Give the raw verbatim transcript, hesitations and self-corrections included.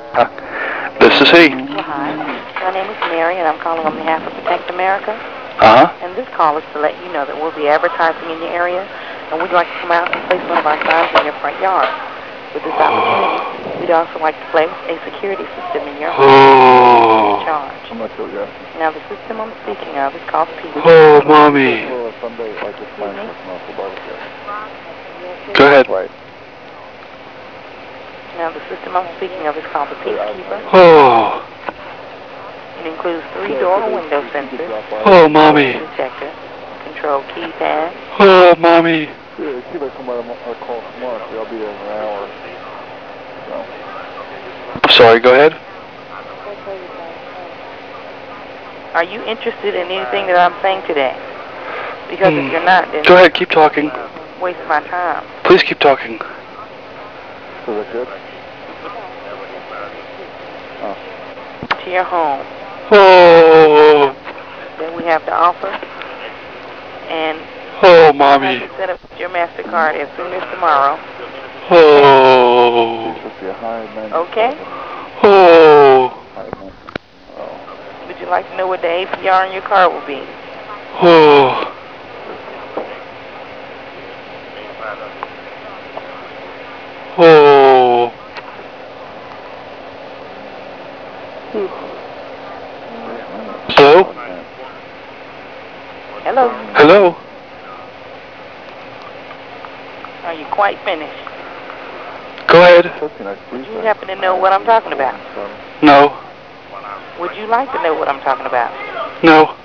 Uh, this is he. Well, hi. My name is Mary, and I'm calling on behalf of Protect America. Uh-huh. And this call is to let you know that we'll be advertising in your area, and we'd like to come out and place one of our signs in your front yard. With this opportunity, we'd also like to place a security system in your home free of charge. I'm not sure, yeah. Now, the system I'm speaking of is called Peace. Oh, mommy. Well, Sunday, like it's fine for commercial barbecue. Go ahead. Right. Now, the system I'm speaking of is called the Peacekeeper. Oh. It includes three door or window sensors, Oh, mommy. detector, control keypad. Oh, mommy. Yeah, see if I come by a call tomorrow. See, I'll be there in an hour. So. I'm sorry, go ahead. Are you interested in anything that I'm saying today? Because hmm. if you're not, then go ahead, keep talking. Waste my time. Please keep talking. So that's it? Oh. To your home. Oh. That we have to offer. And oh, mommy. you have to set up your MasterCard as soon as tomorrow. Oh. Okay? Oh. Would you like to know what the A P R on your card will be? Oh. Oh. Hello? Hello? Hello? Are you quite finished? Go ahead. Would you happen to know what I'm talking about? No. Would you like to know what I'm talking about? No.